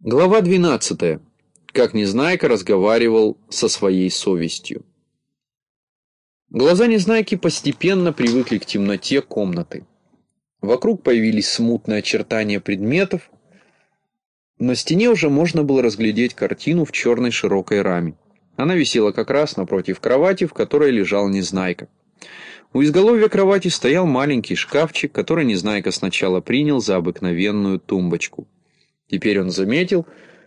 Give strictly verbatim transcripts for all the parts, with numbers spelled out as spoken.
Глава двенадцатая. Как Незнайка разговаривал со своей совестью. Глаза Незнайки постепенно привыкли к темноте комнаты. Вокруг появились смутные очертания предметов. На стене уже можно было разглядеть картину в черной широкой раме. Она висела как раз напротив кровати, в которой лежал Незнайка. У изголовья кровати стоял маленький шкафчик, который Незнайка сначала принял за обыкновенную тумбочку. Теперь он заметил,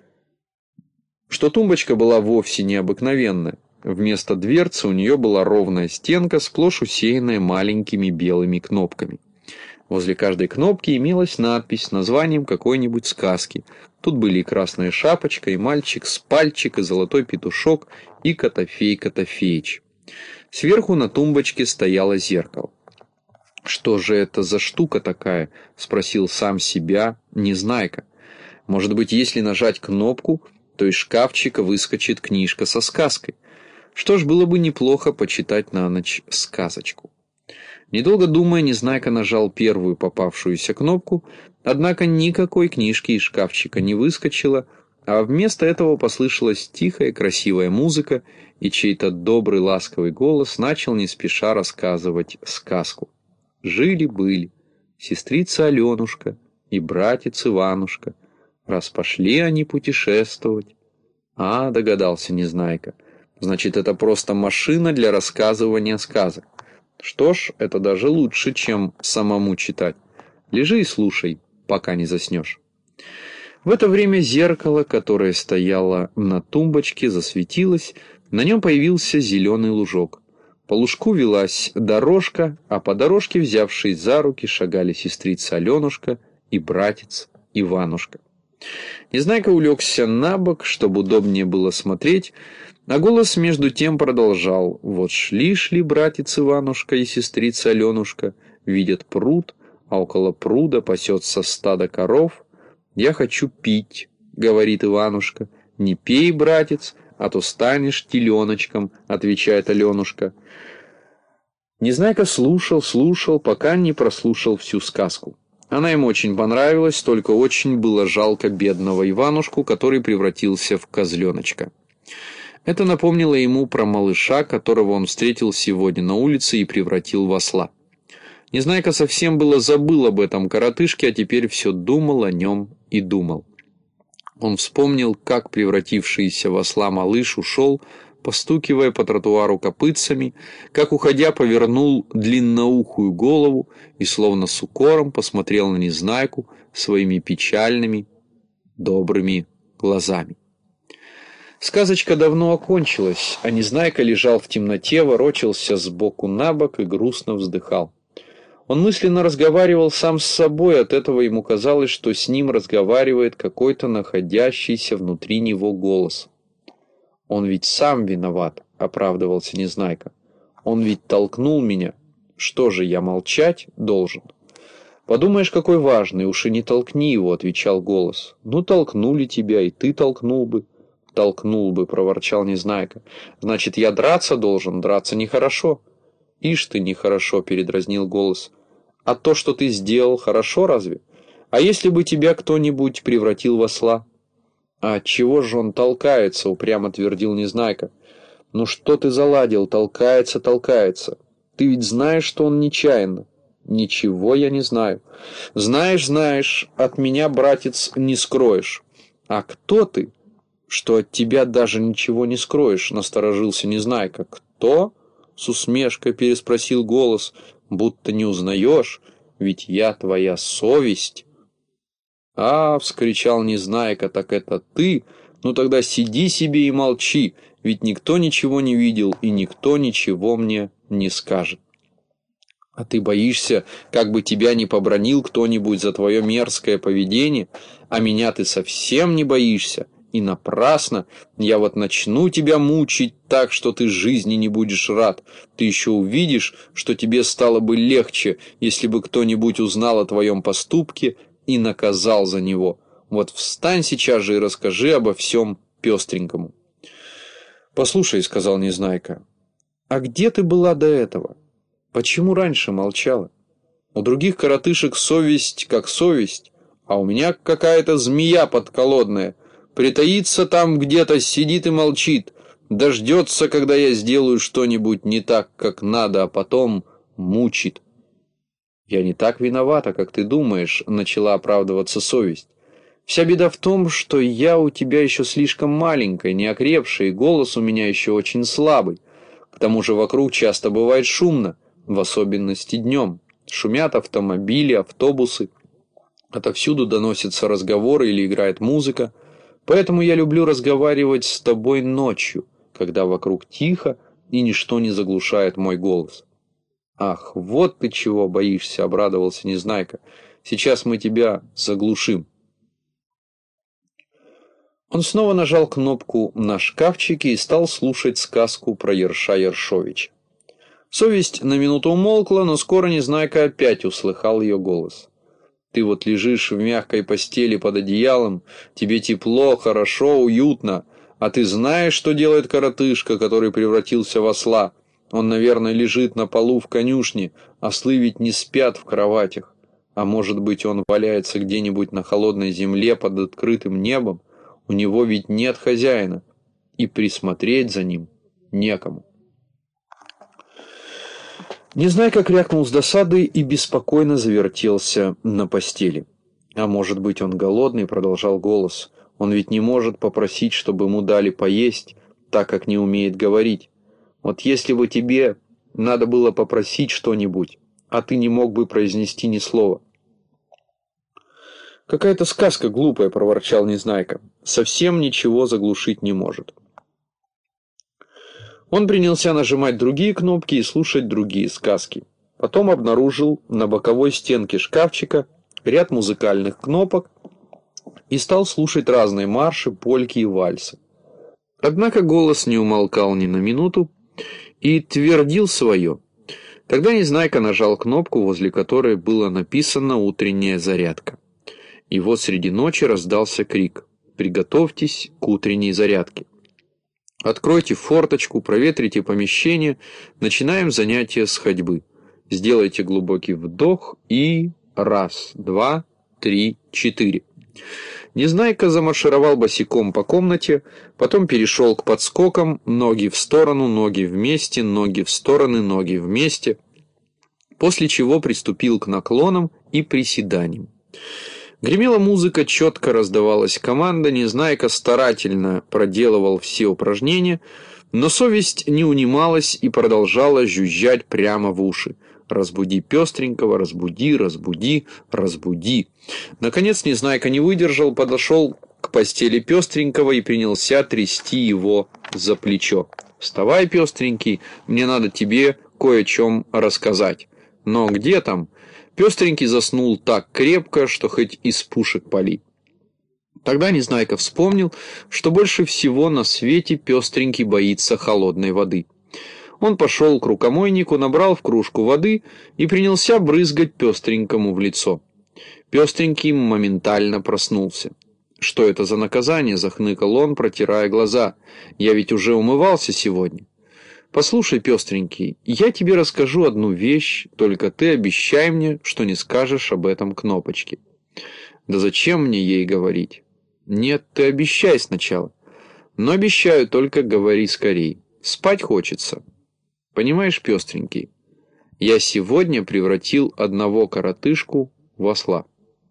что тумбочка была вовсе необыкновенная. Вместо дверцы у нее была ровная стенка, сплошь усеянная маленькими белыми кнопками. Возле каждой кнопки имелась надпись с названием какой-нибудь сказки. Тут были и красная шапочка, и мальчик с пальчик, и золотой петушок, и Котофей Котофеич. Сверху на тумбочке стояло зеркало. «Что же это за штука такая?» — спросил сам себя Незнайка. Может быть, если нажать кнопку, то из шкафчика выскочит книжка со сказкой. Что ж, было бы неплохо почитать на ночь сказочку. Недолго думая, Незнайка нажал первую попавшуюся кнопку, однако никакой книжки из шкафчика не выскочило, а вместо этого послышалась тихая красивая музыка, и чей-то добрый ласковый голос начал не спеша рассказывать сказку. Жили-были сестрица Аленушка и братец Иванушка. Раз пошли они путешествовать. А, догадался Незнайка. Значит, это просто машина для рассказывания сказок. Что ж, это даже лучше, чем самому читать. Лежи и слушай, пока не заснешь. В это время зеркало, которое стояло на тумбочке, засветилось. На нем появился зеленый лужок. По лужку велась дорожка, а по дорожке, взявшись за руки, шагали сестрица Аленушка и братец Иванушка. Незнайка улегся на бок, чтобы удобнее было смотреть, а голос между тем продолжал. Вот шли-шли братец Иванушка и сестрица Аленушка, видят пруд, а около пруда пасется стадо коров. «Я хочу пить», — говорит Иванушка. «Не пей, братец, а то станешь теленочком», — отвечает Аленушка. Незнайка слушал, слушал, пока не прослушал всю сказку. Она ему очень понравилась, только очень было жалко бедного Иванушку, который превратился в козленочка. Это напомнило ему про малыша, которого он встретил сегодня на улице и превратил в осла. Незнайка совсем было забыл об этом коротышке, а теперь все думал о нем и думал. Он вспомнил, как превратившийся в осла малыш ушел, постукивая по тротуару копытцами, как, уходя, повернул длинноухую голову и словно с укором посмотрел на Незнайку своими печальными, добрыми глазами. Сказочка давно окончилась, а Незнайка лежал в темноте, ворочался сбоку на бок и грустно вздыхал. Он мысленно разговаривал сам с собой, от этого ему казалось, что с ним разговаривает какой-то находящийся внутри него голос. «Он ведь сам виноват», — оправдывался Незнайка. «Он ведь толкнул меня. Что же, я молчать должен?» «Подумаешь, какой важный, уж и не толкни его», — отвечал голос. «Ну, толкнули тебя, и ты толкнул бы». «Толкнул бы», — проворчал Незнайка. «Значит, я драться должен, драться нехорошо». «Ишь ты, нехорошо», — передразнил голос. «А то, что ты сделал, хорошо разве? А если бы тебя кто-нибудь превратил в осла?» «А отчего же он толкается?» — упрямо твердил Незнайка. «Ну что ты заладил? Толкается, толкается. Ты ведь знаешь, что он нечаянно». «Ничего я не знаю». «Знаешь, знаешь, от меня, братец, не скроешь». «А кто ты, что от тебя даже ничего не скроешь?» — насторожился Незнайка. «Кто?» — с усмешкой переспросил голос. «Будто не узнаешь, ведь я твоя совесть». «А, — вскричал Незнайка, — так это ты? Ну тогда сиди себе и молчи, ведь никто ничего не видел и никто ничего мне не скажет». «А ты боишься, как бы тебя не побранил кто-нибудь за твое мерзкое поведение? А меня ты совсем не боишься? И напрасно. Я вот начну тебя мучить так, что ты жизни не будешь рад. Ты еще увидишь, что тебе стало бы легче, если бы кто-нибудь узнал о твоем поступке и наказал за него. Вот встань сейчас же и расскажи обо всем пестренькому». «Послушай, — сказал Незнайка, — а где ты была до этого? Почему раньше молчала? У других коротышек совесть как совесть, а у меня какая-то змея подколодная. Притаится там где-то, сидит и молчит. Дождется, когда я сделаю что-нибудь не так, как надо, а потом мучит. «Я не так виновата, как ты думаешь», — начала оправдываться совесть. «Вся беда в том, что я у тебя еще слишком маленькая, неокрепшая, и голос у меня еще очень слабый. К тому же вокруг часто бывает шумно, в особенности днем. Шумят автомобили, автобусы. Отовсюду доносятся разговоры или играет музыка. Поэтому я люблю разговаривать с тобой ночью, когда вокруг тихо и ничто не заглушает мой голос». «Ах, вот ты чего боишься», — обрадовался Незнайка. «Сейчас мы тебя заглушим». Он снова нажал кнопку на шкафчике и стал слушать сказку про Ерша Ершовича. Совесть на минуту умолкла, но скоро Незнайка опять услыхал ее голос. «Ты вот лежишь в мягкой постели под одеялом, тебе тепло, хорошо, уютно, а ты знаешь, что делает коротышка, который превратился в осла? Он, наверное, лежит на полу в конюшне, ослы ведь не спят в кроватях. А может быть, он валяется где-нибудь на холодной земле под открытым небом? У него ведь нет хозяина, и присмотреть за ним некому». Незнайка крякнул с досады и беспокойно завертелся на постели. «А может быть, он голодный?» — продолжал голос. «Он ведь не может попросить, чтобы ему дали поесть, так как не умеет говорить. Вот если бы тебе надо было попросить что-нибудь, а ты не мог бы произнести ни слова». «Какая-то сказка глупая», — проворчал Незнайка. «Совсем ничего заглушить не может». Он принялся нажимать другие кнопки и слушать другие сказки. Потом обнаружил на боковой стенке шкафчика ряд музыкальных кнопок и стал слушать разные марши, польки и вальсы. Однако голос не умолкал ни на минуту и твердил свое. Тогда Незнайка нажал кнопку, возле которой было написано «Утренняя зарядка». И вот среди ночи раздался крик: «Приготовьтесь к утренней зарядке! Откройте форточку, проветрите помещение, начинаем занятие с ходьбы. Сделайте глубокий вдох и... раз, два, три, четыре». Незнайка замаршировал босиком по комнате, потом перешел к подскокам, ноги в сторону, ноги вместе, ноги в стороны, ноги вместе, после чего приступил к наклонам и приседаниям. Гремела музыка, четко раздавалась команда, Незнайка старательно проделывал все упражнения, но совесть не унималась и продолжала жужжать прямо в уши. «Разбуди пестренького, разбуди, разбуди, разбуди». Наконец Незнайка не выдержал, подошел к постели пестренького и принялся трясти его за плечо. «Вставай, пестренький, мне надо тебе кое о чем рассказать». «Но где там?» Пестренький заснул так крепко, что хоть из пушек пали. Тогда Незнайка вспомнил, что больше всего на свете пестренький боится холодной воды. Он пошел к рукомойнику, набрал в кружку воды и принялся брызгать пестренькому в лицо. Пестренький моментально проснулся. «Что это за наказание?» — захныкал он, протирая глаза. «Я ведь уже умывался сегодня». «Послушай, пестренький, я тебе расскажу одну вещь, только ты обещай мне, что не скажешь об этом Кнопочке». «Да зачем мне ей говорить?» «Нет, ты обещай сначала». «Но обещаю, только говори скорей. Спать хочется». «Понимаешь, пестренький, я сегодня превратил одного коротышку в осла».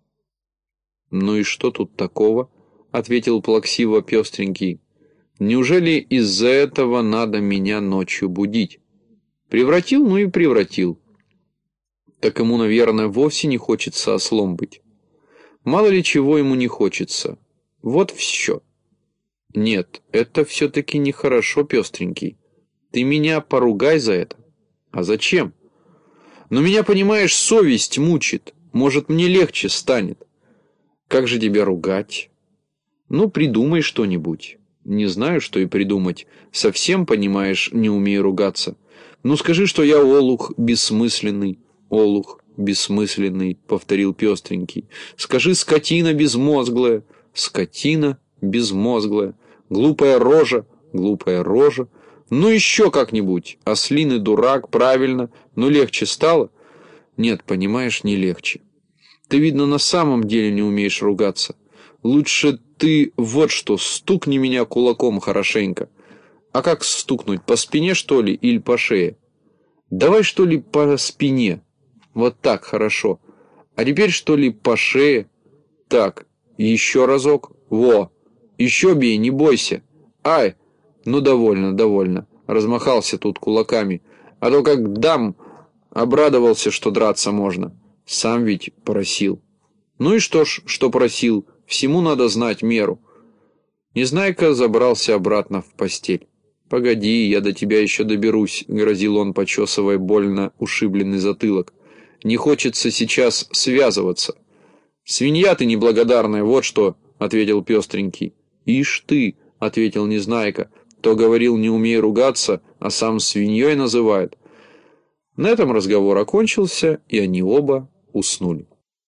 «Ну и что тут такого?» — ответил плаксиво пестренький. «Неужели из-за этого надо меня ночью будить? Превратил, ну и превратил. Так ему, наверное, вовсе не хочется ослом быть. Мало ли чего ему не хочется. Вот все. Нет, это все-таки нехорошо, пестренький. Ты меня поругай за это». «А зачем?» «Но меня, понимаешь, совесть мучит. Может, мне легче станет». «Как же тебя ругать?» «Ну, придумай что-нибудь». «Не знаю, что и придумать. Совсем, понимаешь, не умею ругаться. Ну, скажи, что я олух бессмысленный». «Олух бессмысленный», — повторил пестренький. «Скажи, скотина безмозглая». «Скотина безмозглая». «Глупая рожа». «Глупая рожа». «Ну, еще как-нибудь». «Ослиный дурак», правильно. Ну, легче стало?» «Нет, понимаешь, не легче. Ты, видно, на самом деле не умеешь ругаться. Лучше ты вот что, стукни меня кулаком хорошенько. А как стукнуть, по спине, что ли, или по шее? Давай, что ли, по спине. Вот так, хорошо. А теперь, что ли, по шее. Так, еще разок. Во, еще бей, не бойся. Ай, ну довольно, довольно. Размахался тут кулаками. А то как дам, обрадовался, что драться можно. Сам ведь просил. Ну и что ж, что просил, всему надо знать меру. Незнайка забрался обратно в постель. «Погоди, я до тебя еще доберусь», — грозил он, почесывая больно ушибленный затылок. «Не хочется сейчас связываться». «Свинья ты неблагодарная, вот что», — ответил пестренький. «Ишь ты», — ответил Незнайка, — «то говорил, не умей ругаться, а сам свиньей называет». На этом разговор окончился, и они оба уснули.